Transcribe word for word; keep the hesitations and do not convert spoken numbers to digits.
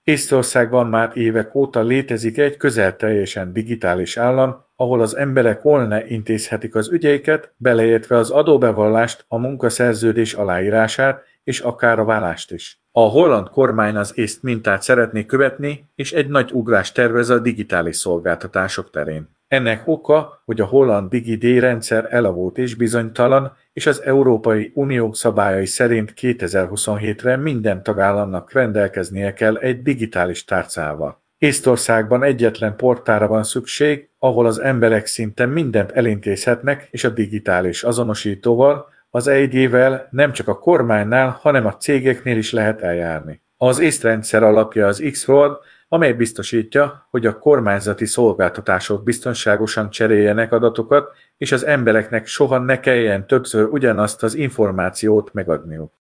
Észtországban már évek óta létezik egy közel teljesen digitális állam, ahol az emberek volna intézhetik az ügyeiket, beleértve az adóbevallást, a munkaszerződés aláírását és akár a vállást is. A holland kormány az észt mintát szeretné követni, és egy nagy ugrást tervez a digitális szolgáltatások terén. Ennek oka, hogy a holland DigiD rendszer elavult és bizonytalan, és az Európai Unió szabályai szerint kétezer-huszonhétre minden tagállamnak rendelkeznie kell egy digitális tárcával. Észtországban egyetlen portára van szükség, ahol az emberek szinte mindent elintézhetnek, és a digitális azonosítóval, az E I D-vel nem csak a kormánynál, hanem a cégeknél is lehet eljárni. Az észt rendszer alapja az X-Road, amely biztosítja, hogy a kormányzati szolgáltatások biztonságosan cseréljenek adatokat, és az embereknek soha ne kelljen többször ugyanazt az információt megadniuk.